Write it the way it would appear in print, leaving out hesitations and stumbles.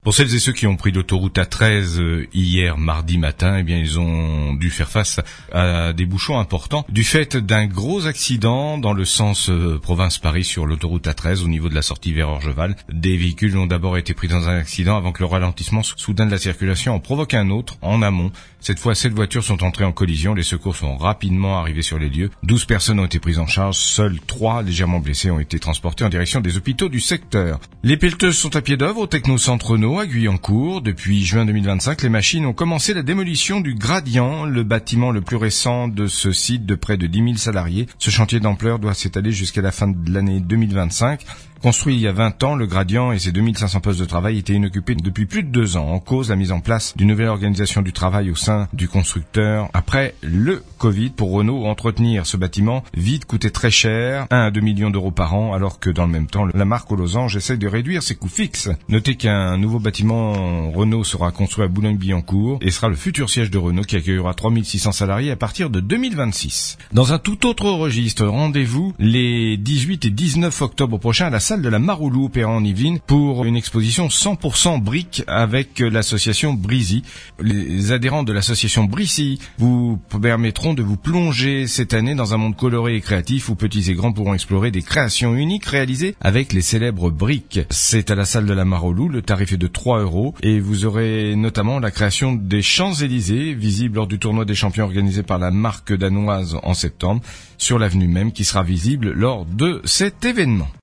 Pour celles et ceux qui ont pris l'autoroute A13 hier mardi matin, eh bien ils ont dû faire face à des bouchons importants du fait d'un gros accident dans le sens province-Paris sur l'autoroute A13 au niveau de la sortie vers Orgeval. Des véhicules ont d'abord été pris dans un accident avant que le ralentissement soudain de la circulation en provoque un autre en amont. Cette fois, 7 voitures sont entrées en collision. Les secours sont rapidement arrivés sur les lieux. 12 personnes ont été prises en charge. Seules 3 légèrement blessées ont été transportées en direction des hôpitaux du secteur. Les pelleteuses sont à pied d'œuvre au Technocentre Renault à Guyancourt. Depuis juin 2025, les machines ont commencé la démolition du Gradient, le bâtiment le plus récent de ce site de près de 10 000 salariés. Ce chantier d'ampleur doit s'étaler jusqu'à la fin de l'année 2025. Construit il y a 20 ans, le Gradient et ses 2500 postes de travail étaient inoccupés depuis plus de 2 ans. En cause, la mise en place d'une nouvelle organisation du travail au sein du constructeur. Après le Covid, pour Renault, entretenir ce bâtiment vide coûtait très cher, 1 à 2 millions d'euros par an, alors que dans le même temps, la marque aux losanges essaie de réduire ses coûts fixes. Notez qu'un nouveau bâtiment Renault sera construit à Boulogne-Billancourt et sera le futur siège de Renault qui accueillera 3600 salariés à partir de 2026. Dans un tout autre registre, rendez-vous les 18 et 19 octobre prochains à la salle de la Maroulou opérant en Yvelines pour une exposition 100% briques avec l'association Brizy. Les adhérents de l'association Brizy vous permettront de vous plonger cette année dans un monde coloré et créatif où petits et grands pourront explorer des créations uniques réalisées avec les célèbres briques. C'est à la salle de la Maroulou, le tarif est de 3 € et vous aurez notamment la création des Champs-Élysées visible lors du tournoi des champions organisé par la marque danoise en septembre sur l'avenue même qui sera visible lors de cet événement.